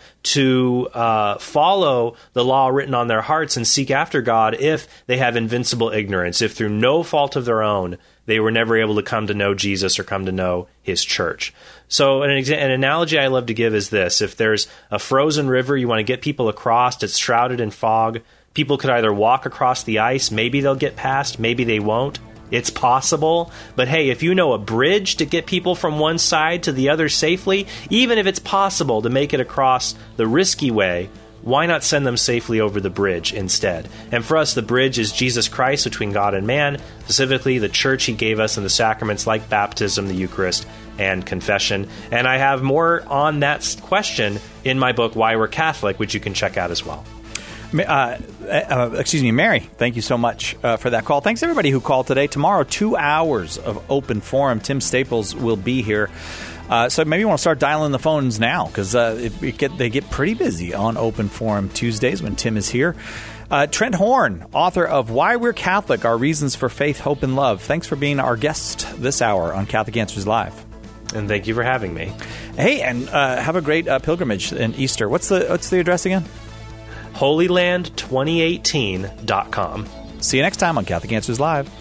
to uh, follow the law written on their hearts and seek after God if they have invincible ignorance, if through no fault of their own they were never able to come to know Jesus or come to know his church. So an, exa- an analogy I love to give is this. If there's a frozen river, you want to get people across, it's shrouded in fog. People could either walk across the ice, maybe they'll get past, maybe they won't. It's possible, but hey, if you know a bridge to get people from one side to the other safely, even if it's possible to make it across the risky way, why not send them safely over the bridge instead? And for us, the bridge is Jesus Christ between God and man, specifically the church he gave us in the sacraments like baptism, the Eucharist, and confession. And I have more on that question in my book, Why We're Catholic, which you can check out as well. Uh, uh, excuse me, Mary, thank you so much uh, for that call. Thanks, everybody who called today. Tomorrow, two hours of open forum. Tim Staples will be here. Uh, so maybe you want to start dialing the phones now, because uh, it, it get, they get pretty busy on Open Forum Tuesdays when Tim is here. Uh, Trent Horn, author of Why We're Catholic, Our Reasons for Faith, Hope, and Love. Thanks for being our guest this hour on Catholic Answers Live. And thank you for having me. Hey, and uh, have a great uh, pilgrimage in Easter. What's the what's the address again? holy land twenty eighteen dot com. See you next time on Catholic Answers Live.